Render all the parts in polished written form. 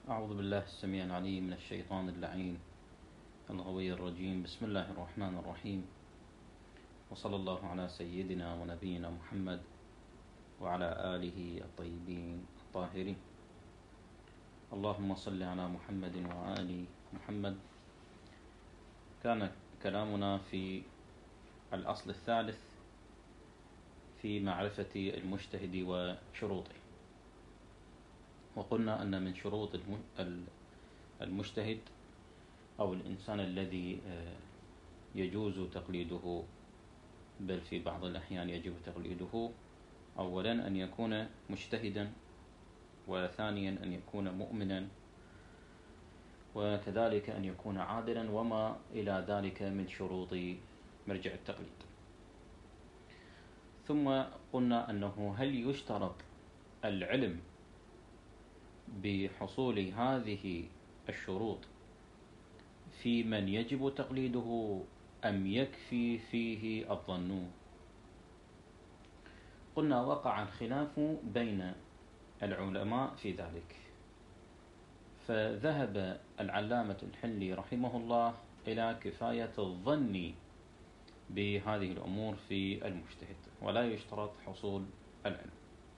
أعوذ بالله السميع العليم من الشيطان اللعين الغوي الرجيم. بسم الله الرحمن الرحيم، وصلى الله على سيدنا ونبينا محمد وعلى آله الطيبين الطاهرين. اللهم صل على محمد وآل محمد. كان كلامنا في الأصل الثالث في معرفة المجتهد وشروطه، وقلنا أن من شروط المجتهد أو الإنسان الذي يجوز تقليده، بل في بعض الأحيان يجب تقليده، أولا أن يكون مجتهدا، وثانيا أن يكون مؤمنا، وكذلك أن يكون عادلا، وما إلى ذلك من شروط مرجع التقليد. ثم قلنا أنه هل يشترط العلم بحصول هذه الشروط في من يجب تقليده أم يكفي فيه الظن؟ قلنا وقع الخلاف بين العلماء في ذلك، فذهب العلامة الحلي رحمه الله إلى كفاية الظن بهذه الأمور في المجتهد ولا يشترط حصول العلم،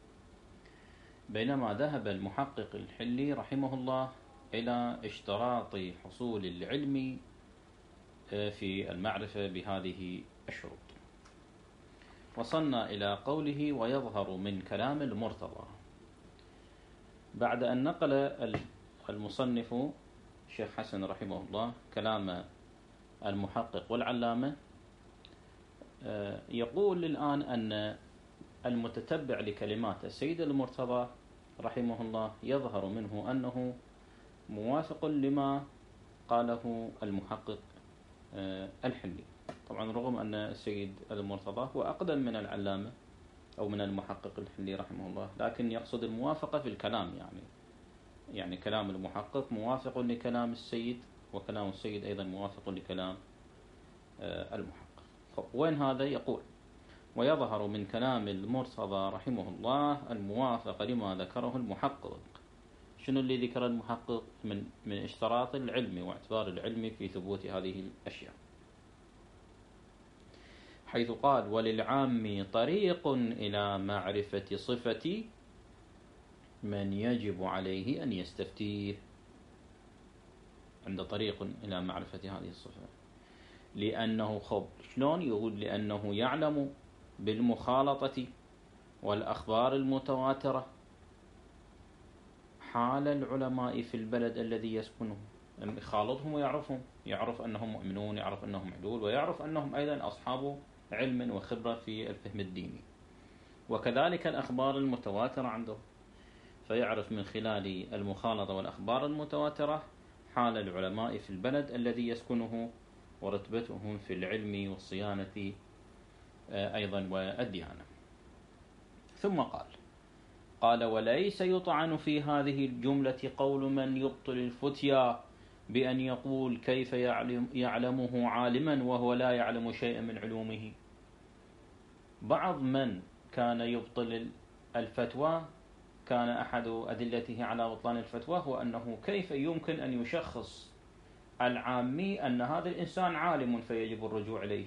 بينما ذهب المحقق الحلي رحمه الله إلى اشتراط حصول العلم في المعرفة بهذه الشروط. وصلنا إلى قوله ويظهر من كلام المرتضى، بعد أن نقل المصنف الشيخ حسن رحمه الله كلام المحقق والعلامة، يقول الآن أن المتتبع لكلمات السيد المرتضى رحمه الله يظهر منه أنه موافق لما قاله المحقق الحلي. طبعا رغم أن السيد المرتضى هو أقدم من العلامة أو من المحقق الحلي رحمه الله، لكن يقصد الموافقة في الكلام، يعني كلام المحقق موافق لكلام السيد، وكلام السيد أيضا موافق لكلام المحقق. وين هذا؟ يقول ويظهر من كلام المرتضى رحمه الله الموافقة لما ذكره المحقق. شنو اللي ذكر المحقق من اشتراط العلم واعتبار العلم في ثبوت هذه الأشياء، حيث قال وللعام طريق إلى معرفة صفة من يجب عليه أن يستفتيه. عند طريق إلى معرفة هذه الصفة، لأنه شلون يقول؟ لأنه يعلم بالمخالطة والأخبار المتواترة حال العلماء في البلد الذي يسكنه. يخالطهم ويعرفهم، يعرف أنهم مؤمنون، يعرف أنهم عدول، ويعرف أنهم أيضا أصحاب علم وخبرة في الفهم الديني، وكذلك الأخبار المتواترة عنده، فيعرف من خلال المخالطة والأخبار المتواترة حال العلماء في البلد الذي يسكنه ورتبتهم في العلم والصيانة أيضا والديانة. ثم قال وليس يطعن في هذه الجملة قول من يبطل الفتيا بأن يقول كيف يعلمه عالما وهو لا يعلم شيئا من علومه. بعض من كان يبطل الفتوى كان أحد أدلته على بطلان الفتوى هو أنه كيف يمكن أن يشخص العامي أن هذا الإنسان عالم فيجب الرجوع إليه.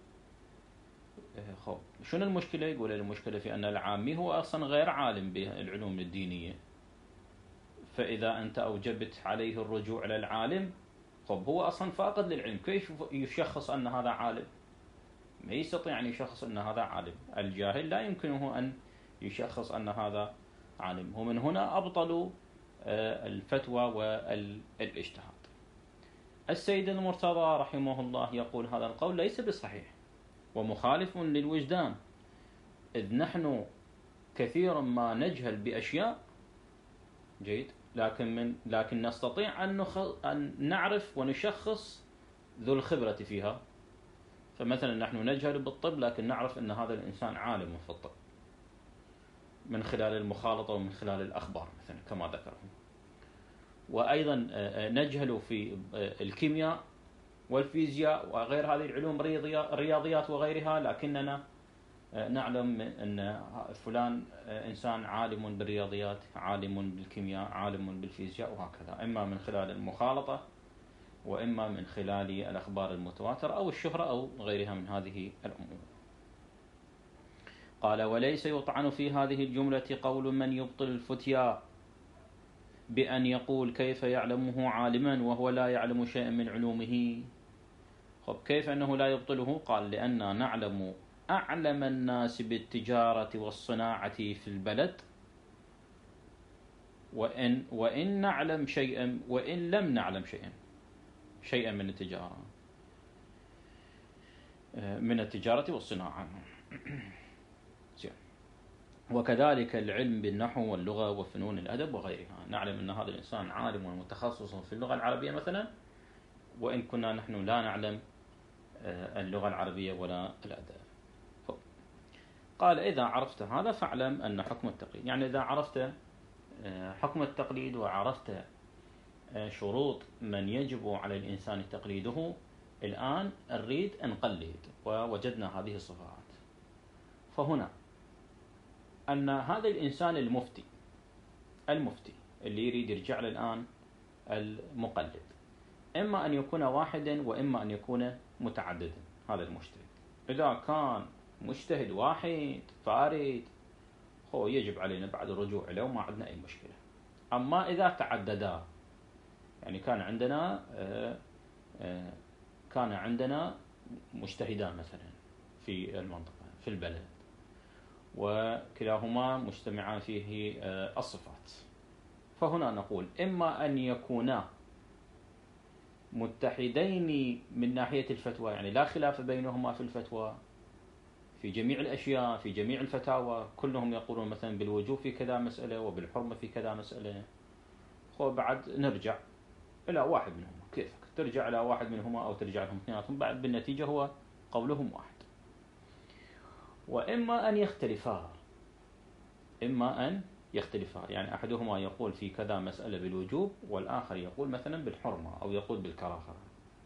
شنو المشكلة؟ يقول المشكلة في أن العامي هو أصلا غير عالم بالعلوم الدينية، فإذا أنت أوجبت عليه الرجوع إلى العالم، هو أصلا فاقد للعلم، كيف يشخص أن هذا عالم؟ ما يستطيع أن يشخص أن هذا عالم. الجاهل لا يمكنه أن يشخص أن هذا عالم. ومن هنا أبطلوا الفتوى والاجتهاد. السيد المرتضى رحمه الله يقول هذا القول ليس بصحيح ومخالف للوجدان، إذ نحن كثيرا ما نجهل بأشياء جيد، لكن نستطيع أن نعرف ونشخص ذو الخبرة فيها. فمثلا نحن نجهل بالطب لكن نعرف أن هذا الإنسان عالم في الطب من خلال المخالطة ومن خلال الأخبار مثلا كما ذكرهم. وأيضا نجهل في الكيمياء والفيزياء وغير هذه العلوم، الرياضيات وغيرها، لكننا نعلم أن فلان إنسان عالم بالرياضيات، عالم بالكيمياء، عالم بالفيزياء، وهكذا، إما من خلال المخالطة وإما من خلال الأخبار المتواترة أو الشهرة أو غيرها من هذه الأمور. قال: وليس يطعن في هذه الجملة قول من يبطل الفتيا بأن يقول كيف يعلمه عالما وهو لا يعلم شيئا من علومه. خب، كيف أنه لا يبطله؟ قال: لأننا نعلم أعلم الناس بالتجارة والصناعة في البلد، وإن نعلم شيئا وإن لم نعلم شيئا من التجارة والصناعة. وكذلك العلم بالنحو واللغة وفنون الأدب وغيرها، نعلم أن هذا الإنسان عالم ومتخصص في اللغة العربية مثلا، وإن كنا نحن لا نعلم اللغة العربية ولا الأدب. قال: إذا عرفت هذا فاعلم أن حكم التقليد، يعني إذا عرفت حكم التقليد وعرفت شروط من يجب على الإنسان تقليده، الآن نريد أن نقلد، ووجدنا هذه الصفات. فهنا أن هذا الإنسان المفتي اللي يريد يرجع له الآن المقلد، إما أن يكون واحدا وإما أن يكون متعددا. هذا المجتهد إذا كان مجتهد واحد فارد، هو يجب علينا بعد الرجوع له وما عندنا أي مشكلة. أما إذا تعددا، يعني كان عندنا مجتهدان مثلا في المنطقة في البلد، وكلاهما مجتمعان فيه الصفات، فهنا نقول إما أن يكونا متحدين من ناحية الفتوى، يعني لا خلاف بينهما في الفتوى في جميع الأشياء، في جميع الفتاوى كلهم يقولون مثلا بالوجوب في كذا مسألة وبالحرمة في كذا مسألة، وبعد نرجع إلى واحد منهما، كيفك ترجع إلى واحد منهما أو ترجع لهم اثنيناتهم، بعد بالنتيجة هو قولهم واحد. وإما أن يختلفا، يعني أحدهما يقول في كذا مسألة بالوجوب والآخر يقول مثلا بالحرمة أو يقول بالكراهة.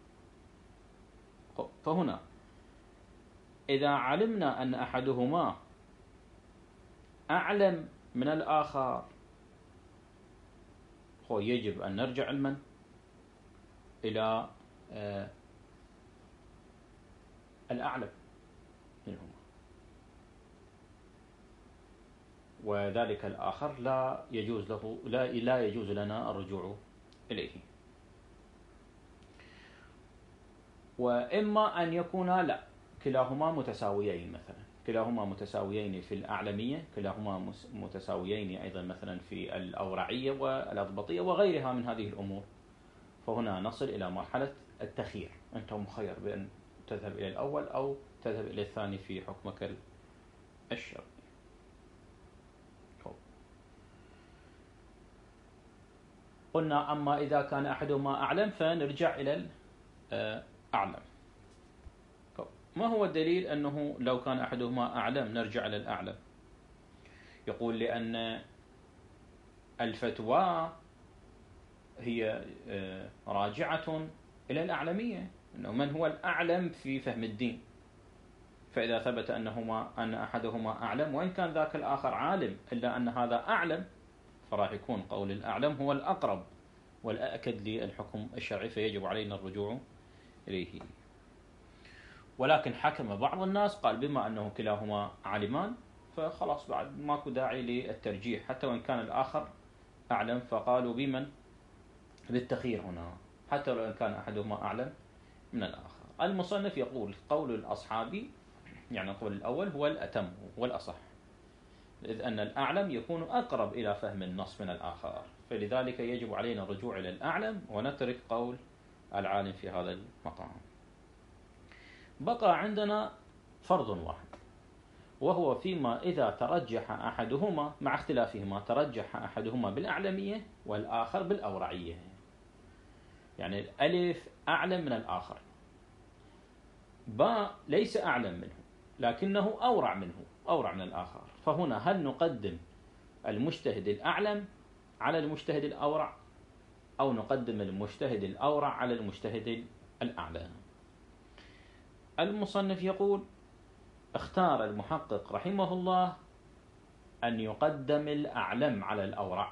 فهنا إذا علمنا أن أحدهما أعلم من الآخر، هو يجب أن نرجع علما إلى الأعلم منهما، وذلك الآخر لا يجوز لنا الرجوع إليه. وإما أن يكونا لا كلاهما متساويين، مثلا كلاهما متساويين في الأعلمية، كلاهما متساويين أيضا مثلا في الأورعية والأضبطية وغيرها من هذه الأمور، فهنا نصل إلى مرحلة التخيير، أنت مخير بأن تذهب إلى الأول أو تذهب إلى الثاني في حكمك الشرعي. قلنا أما إذا كان أحدهما أعلم فنرجع إلى الأعلم. ما هو الدليل أنه لو كان أحدهما أعلم نرجع إلى الأعلم؟ يقول لأن الفتوى هي راجعة إلى الأعلمية، أنه من هو الأعلم في فهم الدين، فإذا ثبت أن أحدهما أعلم وإن كان ذاك الآخر عالم إلا أن هذا أعلم، فراح يكون قول الأعلم هو الأقرب والأكد للحكم الشرعي، فيجب علينا الرجوع إليه. ولكن حكم بعض الناس قال بما أنه كلاهما عالمان فخلاص بعد ماكو داعي للترجيح حتى وإن كان الآخر أعلم، فقالوا بمن؟ بالتخيير هنا حتى لو كان أحدهما أعلم من الآخر. المصنف يقول قول الأصحابي، يعني القول الأول هو الأتم والأصح، إذ أن الأعلم يكون أقرب إلى فهم النص من الآخر، فلذلك يجب علينا الرجوع إلى الأعلم ونترك قول العالم في هذا المقام. بقى عندنا فرض واحد، وهو فيما إذا ترجح أحدهما مع اختلافهما، ترجح أحدهما بالأعلمية والآخر بالأورعية، يعني الألف أعلم من الآخر، باء ليس أعلم منه لكنه أورع من الآخر، فهنا هل نقدم المجتهد الأعلم على المجتهد الأورع أو نقدم المجتهد الأورع على المجتهد الأعلم؟ المصنف يقول اختار المحقق رحمه الله أن يقدم الأعلم على الأورع.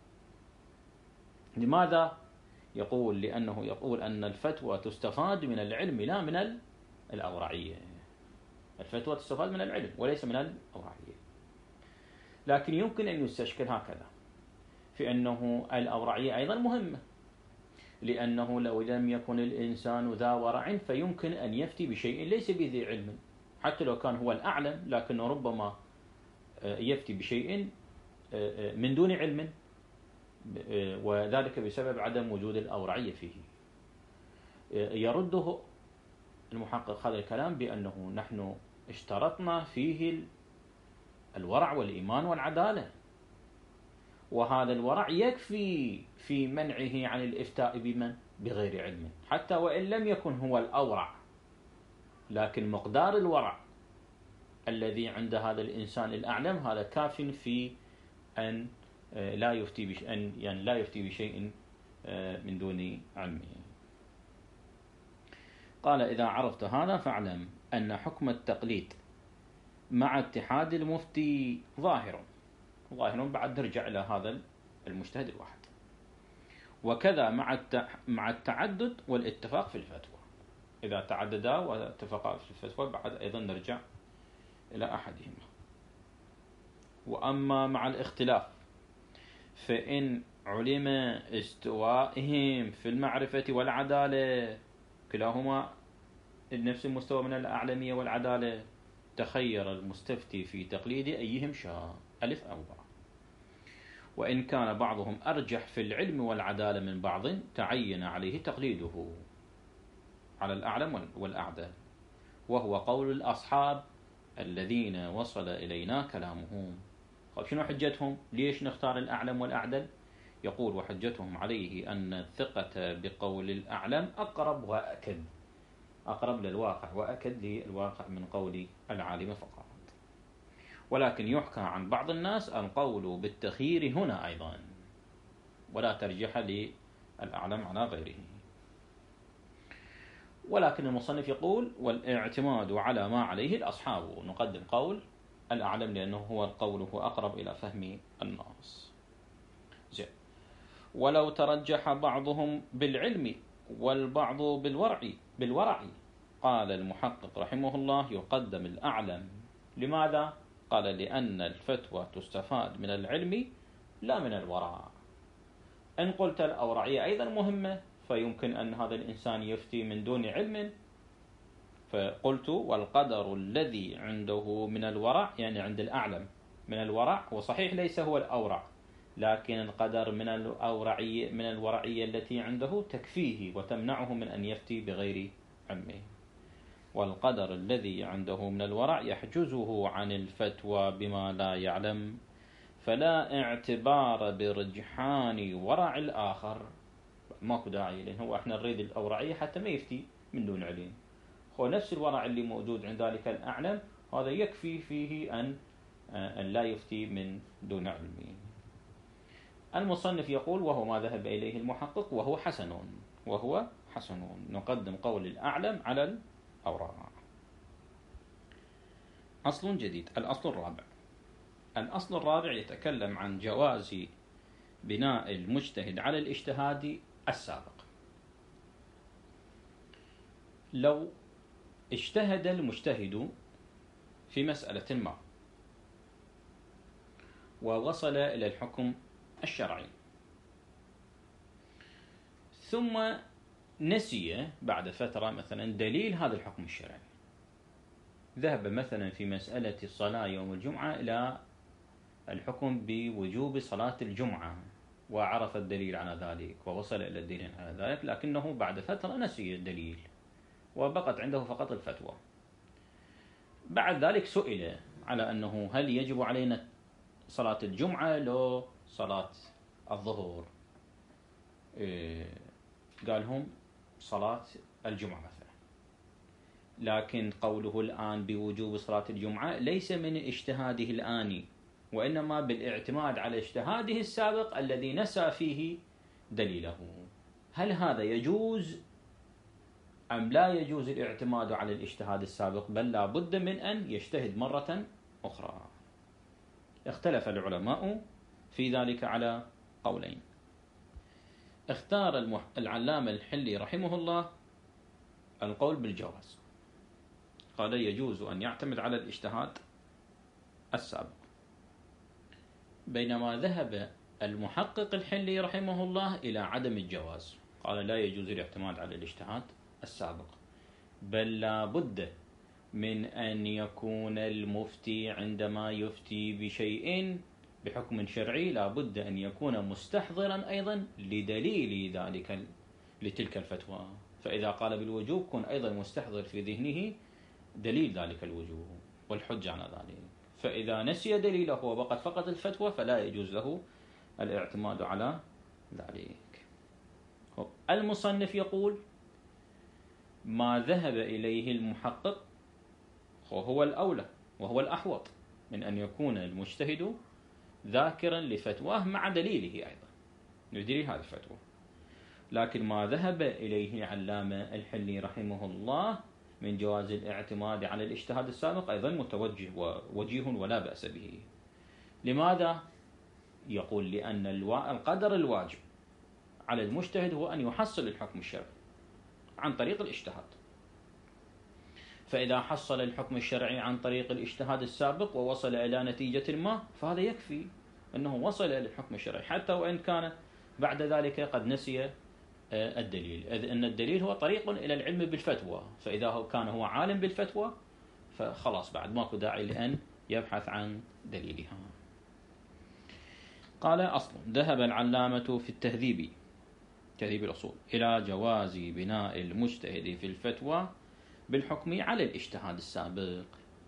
لماذا؟ يقول لأنه يقول أن الفتوى تستفاد من العلم لا من الأورعية. الفتوى تستفاد من العلم وليس من الأورعية. لكن يمكن أن يستشكل هكذا في أنه الأورعية أيضا مهمة، لأنه لو لم يكن الإنسان ذا ورع فيمكن أن يفتي بشيء ليس بذي علم، حتى لو كان هو الأعلم لكنه ربما يفتي بشيء من دون علم، وذلك بسبب عدم وجود الأورعية فيه. يرده المحقق هذا الكلام بأنه نحن اشترطنا فيه الورع والإيمان والعدالة، وهذا الورع يكفي في منعه عن الإفتاء بغير علم، حتى وإن لم يكن هو الأورع، لكن مقدار الورع الذي عند هذا الإنسان الأعلم هذا كاف في أن لا يفتي بشيء من دون علمه. قال: إذا عرفت هذا فاعلم أن حكم التقليد مع اتحاد المفتي ظاهر بعد نرجع إلى هذا المجتهد الواحد، وكذا مع التعدد والاتفاق في الفتوى. إذا تعددا واتفقا في الفتوى بعد أيضا نرجع إلى أحدهما. وأما مع الاختلاف فإن علم استوائهم في المعرفة والعدالة، كلاهما نفس المستوى من الأعلمية والعدالة، تخير المستفتي في تقليد أيهم شاء، ألف أو باء. وإن كان بعضهم أرجح في العلم والعدالة من بعض تعين عليه تقليده على الأعلم والأعدل، وهو قول الأصحاب الذين وصل إلينا كلامهم. طيب شنو حجتهم؟ ليش نختار الأعلم والأعدل؟ يقول: وحجتهم عليه أن الثقة بقول الأعلم أقرب وأكد، أقرب للواقع وأكد للواقع من قول العالم فقط. ولكن يحكى عن بعض الناس القول بالتخيير هنا أيضا، ولا ترجيح للأعلم على غيره. ولكن المصنف يقول: والاعتماد على ما عليه الأصحاب، نقدم قول الأعلم لأنه هو القول هو أقرب إلى فهم الناس. زين. ولو ترجح بعضهم بالعلم والبعض بالورع، قال المحقق رحمه الله: يقدم الأعلم. لماذا؟ قال: لأن الفتوى تستفاد من العلم لا من الورع. إن قلت الأورعية أيضا مهمة، فيمكن أن هذا الإنسان يفتي من دون علم، فقلت: والقدر الذي عنده من الورع، يعني عند الأعلم من الورع، وصحيح ليس هو الأورع، لكن القدر من الورعية التي عنده تكفيه وتمنعه من أن يفتي بغير علمه. والقدر الذي عنده من الورع يحجزه عن الفتوى بما لا يعلم، فلا اعتبار برجحان ورع الآخر. ماكو داعي، لأن هو احنا نريد الأورعية حتى ما يفتي من دون علم. هو نفس الورع اللي موجود عند ذلك الأعلم هذا يكفي فيه أن لا يفتي من دون علم. المصنف يقول: وهو ما ذهب إليه المحقق وهو حسن، نقدم قول الأعلم على الأورع. أصل جديد. الأصل الرابع يتكلم عن جواز بناء المجتهد على الاجتهاد السابق. لو اجتهد المجتهد في مسألة ما ووصل إلى الحكم الشرعي، ثم نسي بعد فترة مثلا دليل هذا الحكم الشرعي، ذهب مثلا في مسألة الصلاة يوم الجمعة إلى الحكم بوجوب صلاة الجمعة وعرف الدليل على ذلك ووصل إلى الدليل على ذلك، لكنه بعد فترة نسي الدليل وبقت عنده فقط الفتوى. بعد ذلك سئل على أنه هل يجب علينا صلاة الجمعة لو صلاة الظهر؟ قالهم صلاة الجمعة مثلا، لكن قوله الآن بوجوب صلاة الجمعة ليس من اجتهاده الآني، وإنما بالاعتماد على اجتهاده السابق الذي نسى فيه دليله. هل هذا يجوز أم لا يجوز الاعتماد على الاجتهاد السابق بل لا بد من أن يجتهد مرة أخرى؟ اختلف العلماء في ذلك على قولين. اختار العلامة الحلي رحمه الله القول بالجواز، قال يجوز أن يعتمد على الاجتهاد السابق، بينما ذهب المحقق الحلي رحمه الله إلى عدم الجواز، قال لا يجوز الاعتماد على الاجتهاد السابق بل لا بد من أن يكون المفتي عندما يفتي بشيء بحكم شرعي لا بد أن يكون مستحضرا أيضا لدليل ذلك لتلك الفتوى، فإذا قال بالوجوب كن أيضا مستحضر في ذهنه دليل ذلك الوجوب والحجة على ذلك، فإذا نسي دليله وبقت فقط الفتوى فلا يجوز له الاعتماد على ذلك. المصنف يقول ما ذهب إليه المحقق وهو الأولى وهو الأحوط من أن يكون المجتهد ذاكرا لفتواه مع دليله أيضا يدري هذه الفتوى، لكن ما ذهب إليه العلامة الحلي رحمه الله من جواز الاعتماد على الاجتهاد السابق أيضا متوجه ووجيه ولا بأس به. لماذا؟ يقول لأن القدر الواجب على المجتهد هو أن يحصل الحكم الشرعي عن طريق الاجتهاد، فإذا حصل الحكم الشرعي عن طريق الاجتهاد السابق ووصل إلى نتيجة ما فهذا يكفي أنه وصل إلى الحكم الشرعي حتى وإن كان بعد ذلك قد نسي الدليل، إذ أن الدليل هو طريق إلى العلم بالفتوى، فإذا كان هو عالم بالفتوى فخلاص بعد ماكو داعي لأن يبحث عن دليلها. قال أصل ذهب العلامة في تهذيب الأصول إلى جواز بناء المجتهد في الفتوى بالحكم على الاجتهاد السابق،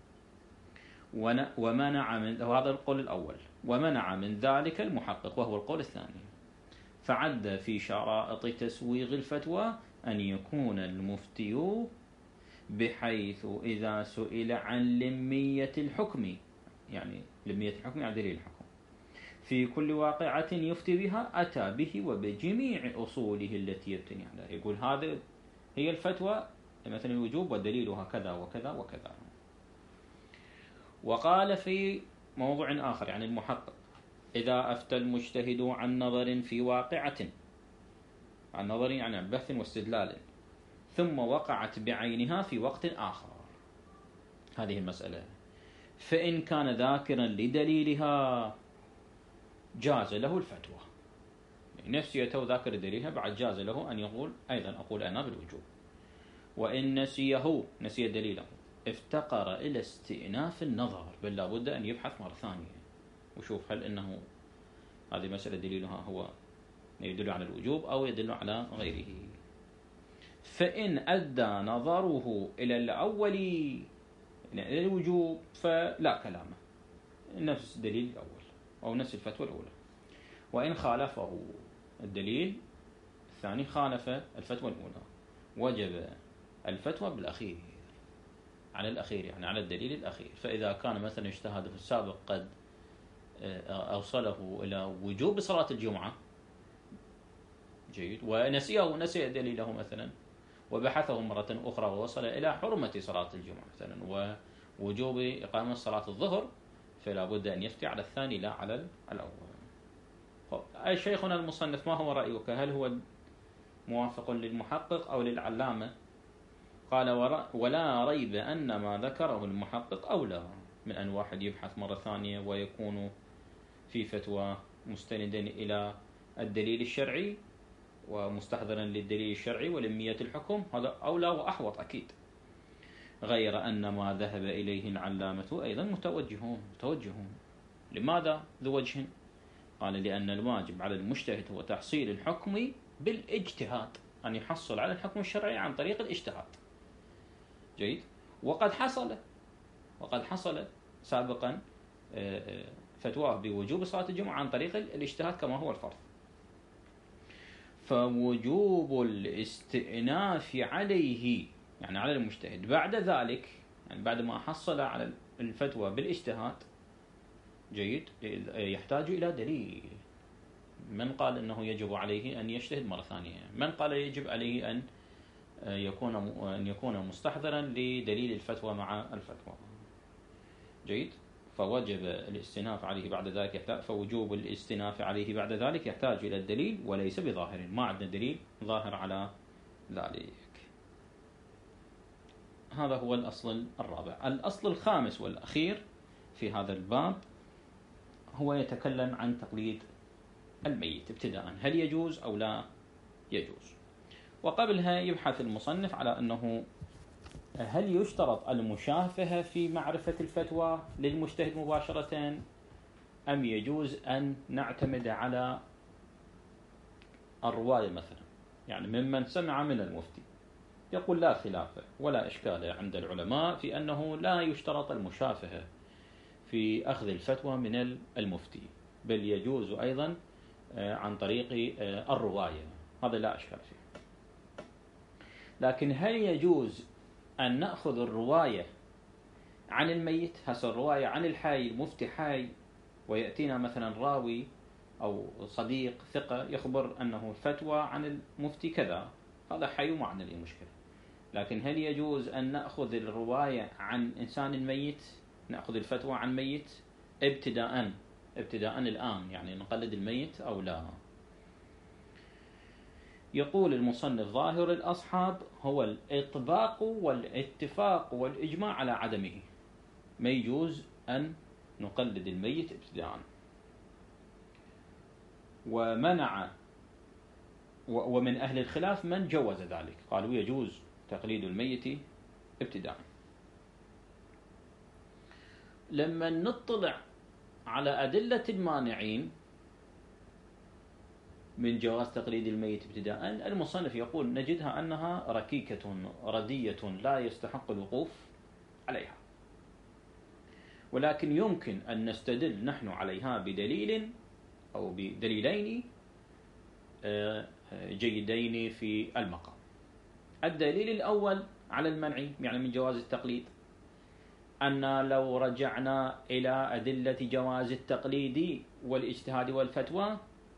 ومنع من هذا القول الأول، ومنع من ذلك المحقق وهو القول الثاني، فعد في شرائط تسويغ الفتوى أن يكون المفتي بحيث إذا سئل عن لمية الحكم، يعني لمية الحكم يعني دليل الحكم في كل واقعة يفتي بها أتى به وبجميع أصوله التي يبتني عليها، يقول هذه هي الفتوى مثلا الوجوب ودليلها كذا وكذا وكذا. وقال في موضوع آخر يعني المحقق إذا أفتى المجتهد عن نظر في واقعة، عن نظر يعني عن بحث واستدلال، ثم وقعت بعينها في وقت آخر هذه المسألة، فإن كان ذاكرا لدليلها جاز له الفتوى، نسيته ذاكر دليلها بعد جاز له أن يقول أيضا أقول أنا بالوجوب، وإن نسي دليله افتقر إلى استئناف النظر بل لابد أن يبحث مرة ثانية وشوف هل إنه هذه مسألة دليلها هو يدل على الوجوب أو يدل على غيره، فإن أدى نظره إلى الأول إلى الوجوب فلا كلامه نفس الدليل الأول أو نفس الفتوى الأولى، وإن خالفه الدليل الثاني خالف الفتوى الأولى وجب الفتوى بالأخير على الأخير يعني على الدليل الأخير، فإذا كان مثلا اجتهاد في السابق قد أوصله إلى وجوب صلاة الجمعة جيد ونسي دليله مثلا وبحثه مرة أخرى ووصل إلى حرمة صلاة الجمعة مثلا ووجوب إقامة صلاة الظهر، فلا بد أن يفتي على الثاني لا على الأول. أي شيخنا المصنف ما هو رأيك؟ هل هو موافق للمحقق أو للعلامة؟ قال ولا ريب أن ما ذكره المحقق أولى من أن واحد يبحث مرة ثانية ويكون في فتوى مستندا إلى الدليل الشرعي ومستحضرا للدليل الشرعي ولمية الحكم، هذا أولى وأحوط أكيد، غير أن ما ذهب إليه العلامة أيضا متوجهون. لماذا ذو وجه؟ قال لأن الواجب على المجتهد هو تحصيل الحكم بالاجتهاد، أن يحصل على الحكم الشرعي عن طريق الاجتهاد جيد، وقد حصل سابقا فتواه بوجوب صلاة الجمعة عن طريق الاجتهاد كما هو الفرض، فوجوب الاستئناف عليه يعني على المجتهد بعد ذلك يعني بعد ما حصل على الفتوى بالاجتهاد جيد يحتاج إلى دليل. من قال أنه يجب عليه أن يجتهد مرة ثانية؟ من قال يجب عليه أن أن يكون مستحضرا لدليل الفتوى مع الفتوى. جيد. فوجب الاستئناف عليه بعد ذلك فوجوب الاستئناف عليه بعد ذلك يحتاج إلى الدليل وليس بظاهر، ما عندنا دليل ظاهر على ذلك. هذا هو الأصل الرابع. الأصل الخامس والأخير في هذا الباب هو يتكلم عن تقليد الميت ابتداء، هل يجوز أو لا يجوز. وقبلها يبحث المصنف على أنه هل يشترط المشافهة في معرفة الفتوى للمجتهد مباشرة أم يجوز أن نعتمد على الرواية مثلا، يعني ممن سمع من المفتي. يقول لا خلاف ولا إشكال عند العلماء في أنه لا يشترط المشافهة في أخذ الفتوى من المفتي، بل يجوز أيضا عن طريق الرواية، هذا لا إشكال فيه. لكن هل يجوز أن نأخذ الرواية عن الميت؟ هسه الرواية عن الحي، المفتي حي ويأتينا مثلا راوي أو صديق ثقة يخبر أنه الفتوى عن المفتي كذا، هذا حي وما عندنا أي مشكلة. لكن هل يجوز أن نأخذ الرواية عن إنسان ميت، نأخذ الفتوى عن ميت ابتداء الآن، يعني نقلد الميت أو لا؟ يقول المصنف ظاهر الأصحاب هو الإطباق والاتفاق والإجماع على عدمه، ما يجوز أن نقلد الميت ابتداء. ومنع ومن أهل الخلاف من جوز ذلك، قالوا يجوز تقليد الميت ابتداء. لما نطلع على أدلة المانعين من جواز تقليد الميت ابتداء، المصنف يقول نجدها أنها ركيكة ردية لا يستحق الوقوف عليها، ولكن يمكن أن نستدل نحن عليها بدليل أو بدليلين جيدين في المقام. الدليل الأول على المنع يعني من جواز التقليد، أن لو رجعنا إلى أدلة جواز التقليد والاجتهاد والفتوى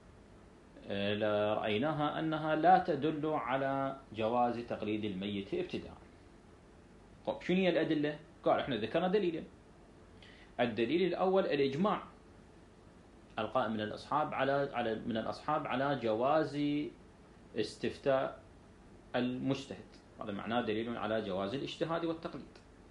لرأيناها أنها لا تدل على جواز تقليد الميت ابتداء. طيب شنو هي الأدلة؟ قال احنا ذكرنا دليلين. الدليل الأول الإجماع القائم من الأصحاب على جواز استفتاء المجتهد، هذا معناه دليل على جواز الاجتهاد والتقليد.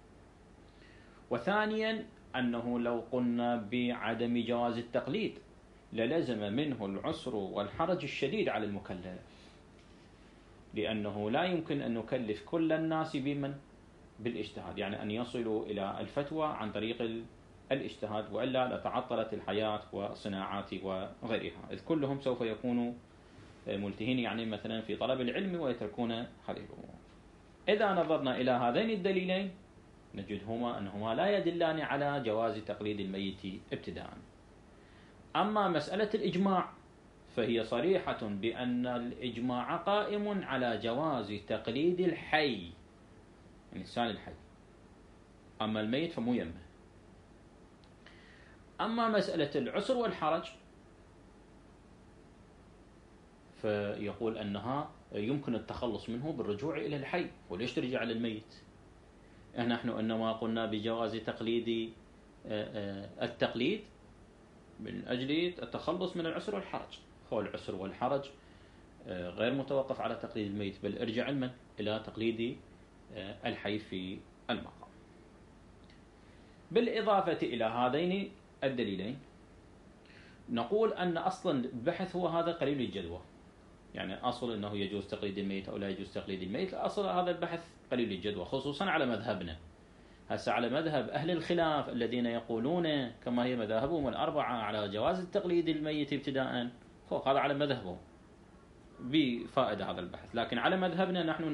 وثانيا أنه لو قلنا بعدم جواز التقليد للزم منه العسر والحرج الشديد على المكلف، لأنه لا يمكن أن نكلف كل الناس بالاجتهاد، يعني أن يصلوا إلى الفتوى عن طريق الاجتهاد، وإلا لتعطلت الحياة والصناعات وغيرها، إذ كلهم سوف يكونوا ملتهين يعني مثلا في طلب العلم ويتركون هذه الأمور. إذا نظرنا إلى هذين الدليلين نجدهما أنهما لا يدلان على جواز تقليد الميت ابتداء. أما مسألة الإجماع فهي صريحة بأن الإجماع قائم على جواز تقليد الحي، الإنسان الحي، أما الميت فمو يمه. أما مسألة العسر والحرج فيقول أنها يمكن التخلص منه بالرجوع إلى الحي، وليش ترجع على الميت؟ نحن إنما قلنا بجواز تقليد التقليد من أجل التخلص من العسر والحرج، هو العسر والحرج غير متوقف على تقليد الميت، بل ارجع علما إلى تقليد الحي في المقام. بالإضافة إلى هذين الدليلين نقول أن أصلا البحث هو هذا قليل الجدوى، يعني أصل أنه يجوز تقليد الميت أو لا يجوز تقليد الميت، أصل هذا البحث قليل الجدوى، خصوصا على مذهبنا. هسه على مذهب أهل الخلاف الذين يقولون كما هي مذاهبهم الأربعة على جواز التقليد الميت ابتداء، فوق هذا على مذهبهم بفائدة هذا البحث. لكن على مذهبنا نحن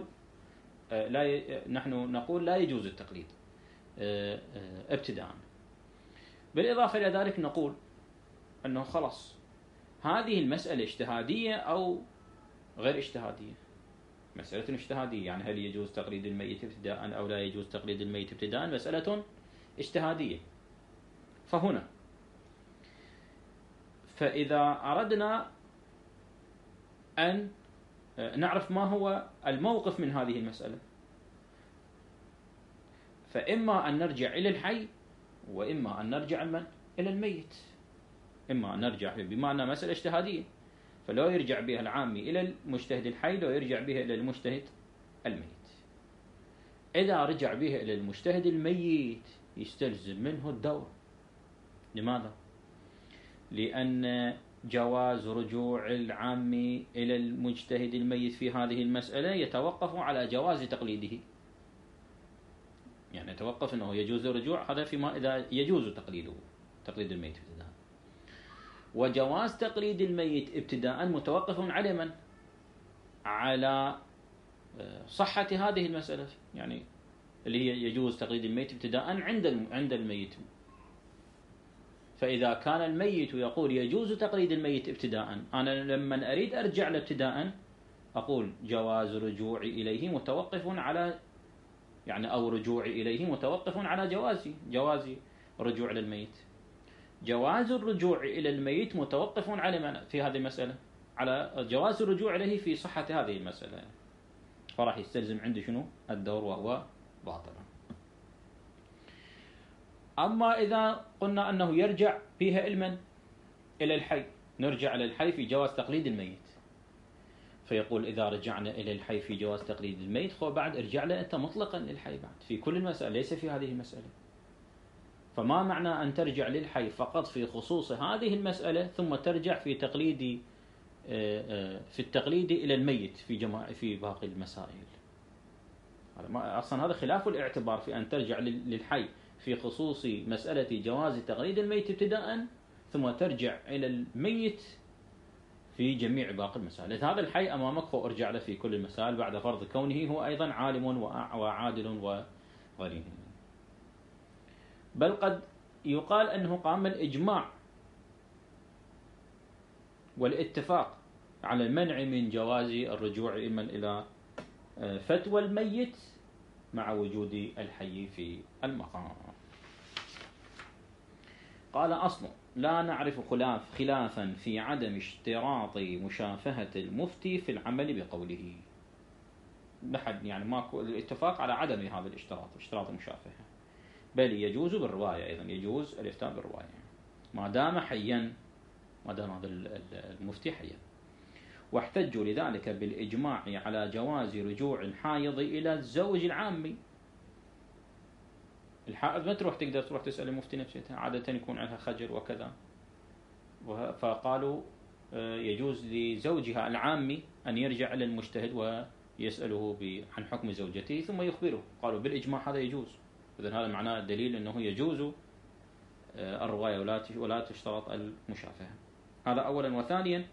نقول لا يجوز التقليد ابتداء. بالإضافة إلى ذلك نقول أنه خلاص هذه المسألة اجتهادية أو غير اجتهادية، مسألة اجتهادية، يعني هل يجوز تقليد الميت ابتداء أو لا يجوز تقليد الميت ابتداء، مسألة اجتهادية. فإذا أردنا أن نعرف ما هو الموقف من هذه المسألة. فإما أن نرجع إلى الحي، وإما أن نرجع إلى الميت. إما أن نرجع بما أنها مسألة اجتهادية، فلو يرجع بها العامي إلى المجتهد الحي، لو يرجع بها إلى المجتهد الميت. إذا رجع بها إلى المجتهد الميت يستلزم منه الدور. لماذا؟ لأن جواز رجوع العامي إلى المجتهد الميت في هذه المسألة يتوقف على جواز تقليده. يعني يتوقف أنه يجوز الرجوع، هذا فيما إذا يجوز تقليد الميت ابتداء. وجواز تقليد الميت ابتداء متوقف على من؟ على صحة هذه المسألة، يعني اللي هي يجوز تقليد الميت ابتداء عند الميت. فإذا كان الميت يقول يجوز تقليد الميت ابتداء، أنا لما أريد أرجع له ابتداء أقول جواز رجوعي إليه متوقف على، يعني أو رجوعي إليه متوقف على جواز رجوع للميت. جواز الرجوع إلى الميت متوقف على من في هذه المسألة؟ على جواز الرجوع إليه في صحة هذه المسألة. فراح يستلزم عندي شنو؟ الدور، وهو باطل. أما إذا قلنا أنه يرجع فيها إلى الحي، نرجع إلى الحي في جواز تقليد الميت. فيقول إذا رجعنا إلى الحي في جواز تقليد الميت، خو بعد ارجع له أنت مطلقا للحي بعد في كل المسألة، ليس في هذه المسألة. فما معنى أن ترجع للحي فقط في خصوص هذه المسألة، ثم ترجع في التقليد إلى الميت في باقي المسائل؟ أصلا هذا خلاف الاعتبار في أن ترجع للحي في خصوص مسألة جواز تقليد الميت ابتداء، ثم ترجع إلى الميت في جميع باقي المسائل. هذا الحي أمامك، فارجع له في كل المسائل بعد فرض كونه هو أيضا عالم وعادل وغريب. بل قد يقال أنه قام الإجماع والاتفاق على المنع من جواز الرجوع إلى فتوى الميت مع وجود الحي في المقام. قال أصل لا نعرف خلافا في عدم اشتراط مشافهة المفتي في العمل بقوله. لحد يعني ماكو الاتفاق على عدم هذا اشتراط المشافهة، بل يجوز بالرواية، أيضا يجوز الإفتاء بالرواية ما دام حيا، ما دام هذا المفتي حيا. واحتجوا لذلك بالإجماع على جواز رجوع الحائض إلى الزوج العامي. الحائض ما تقدر تروح تسأل المفتي نفسه، عادة يكون عندها خجل وكذا، فقالوا يجوز لزوجها العامي أن يرجع إلى المجتهد ويسأله عن حكم زوجته ثم يخبره. قالوا بالإجماع هذا يجوز. إذن هذا معناه دليل أنه يجوز الرواية ولا تشترط المشافهة. هذا أولا. وثانيا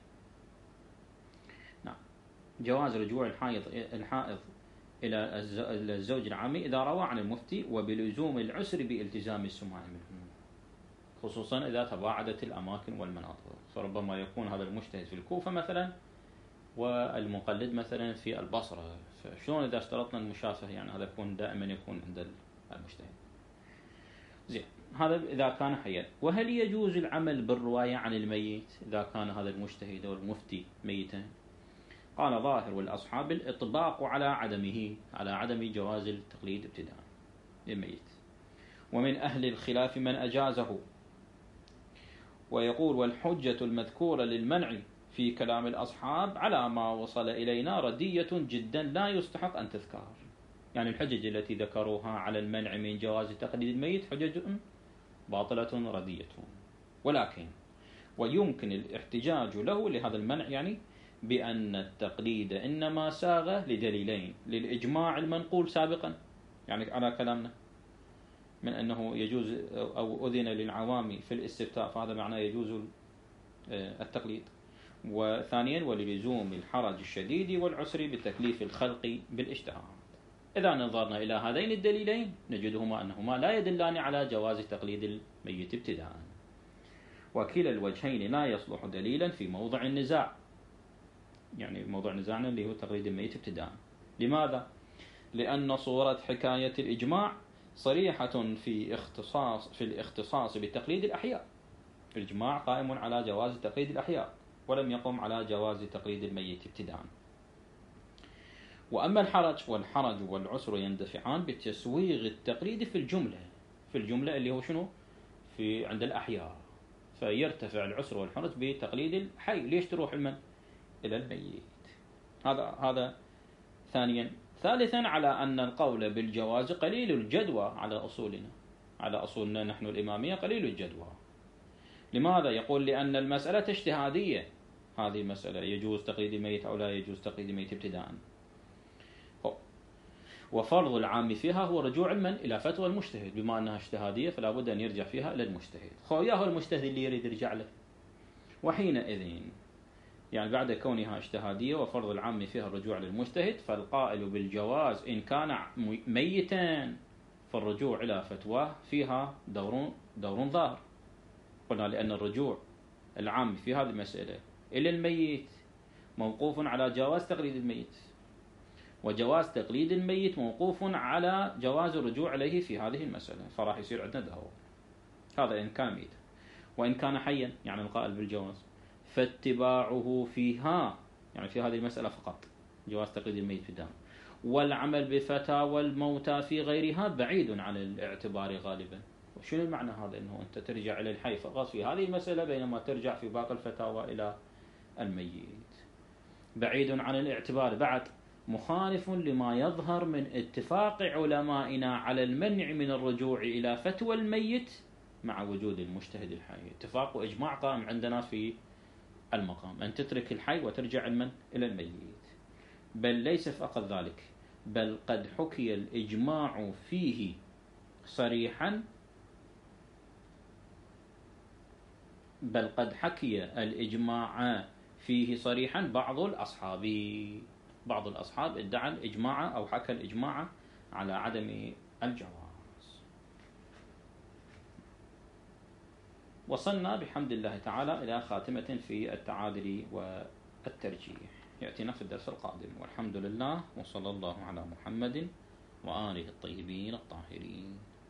جواز رجوع الحائض إلى الزوج العامي إذا روى عن المفتي وبلزوم العسر بالتزام السماع منه، خصوصا إذا تباعدت الأماكن والمناطق. فربما يكون هذا المجتهد في الكوفة مثلا والمقلد مثلا في البصرة، فشلون إذا اشترطنا المشافهة؟ يعني هذا دائما يكون عند المجتهد. زين، هذا إذا كان حيا. وهل يجوز العمل بالرواية عن الميت إذا كان هذا المجتهد أو المفتي ميتا؟ قال ظاهر والأصحاب الإطباق على عدم جواز التقليد ابتداء للميت، ومن أهل الخلاف من أجازه. ويقول والحجة المذكورة للمنع في كلام الأصحاب على ما وصل إلينا ردية جدا لا يستحق أن تذكر. يعني الحجج التي ذكروها على المنع من جواز تقليد الميت حجج باطلة ردية، ولكن ويمكن الاحتجاج له لهذا المنع، يعني بأن التقليد إنما ساغ لدليلين: للإجماع المنقول سابقا، يعني على كلامنا من أنه يجوز أو أذن للعوام في الاستفتاء، فهذا معناه يجوز التقليد. وثانيا وللزوم الحرج الشديد والعسر بتكليف الخلق بالاجتهاد. إذا نظرنا إلى هذين الدليلين نجدهما أنهما لا يدلان على جواز تقليد الميت ابتداء، وكلا الوجهين لا يصلح دليلا في موضع النزاع، يعني موضوع نزاعنا اللي هو تقليد الميت ابتداء. لماذا؟ لأن صورة حكاية الإجماع صريحة في الاختصاص بتقليد الأحياء. الإجماع قائم على جواز تقليد الأحياء ولم يقم على جواز تقليد الميت ابتداء. وأما والحرج والعسر يندفعان بالتسويغ التقليدي في الجملة اللي هو شنو؟ في عند الأحياء، فيرتفع العسر والحرج بتقليد الحي. ليش تروح إلى الميت؟ هذا ثانيا. ثالثا، على أن القول بالجواز قليل الجدوى على أصولنا نحن الإمامية قليل الجدوى. لماذا؟ يقول لأن المسألة اجتهادية. هذه المسألة يجوز تقليد الميت أو لا يجوز تقليد الميت ابتداء، وفرض العام فيها هو رجوع إلى فتوى المجتهد. بما أنها اجتهادية فلا بد أن يرجع فيها إلى المجتهد. ياهو المجتهد اللي يريد يرجع له. وحينئذ يعني بعد كونها اجتهادية وفرض العام فيها الرجوع للمجتهد، فالقائل بالجواز إن كان ميتا فالرجوع إلى فتواه فيها دور ظاهر. قلنا لأن الرجوع العام في هذه المسألة إلى الميت موقوف على جواز تقليد الميت، وجواز تقليد الميت موقوف على جواز الرجوع إليه في هذه المسألة، فراح يصير عندنا دور. هذا إن كان ميتا. وإن كان حيا يعني القائل بالجواز فاتباعه فيها يعني في هذه المسألة فقط جواز تقليد الميت بدام، والعمل بفتاوى الموتى في غيرها بعيد عن الاعتبار غالبا. وشنو المعنى هذا؟ انه انت ترجع الى الحي فقط في هذه المسألة بينما ترجع في باقي الفتاوى الى الميت. بعيد عن الاعتبار بعد مخالف لما يظهر من اتفاق علمائنا على المنع من الرجوع الى فتوى الميت مع وجود المجتهد الحي. اتفاق واجماع قائم عندنا في المقام أن تترك الحي وترجع إلى الميت. بل ليس فقط ذلك، بل قد حكي الإجماع فيه صريحا بعض الأصحاب ادعى الإجماع أو حكى الإجماع على عدم الجواز. وصلنا بحمد الله تعالى إلى خاتمة في التعادل والترجيح، يأتينا في الدرس القادم. والحمد لله، وصلى الله على محمد وآله الطيبين الطاهرين.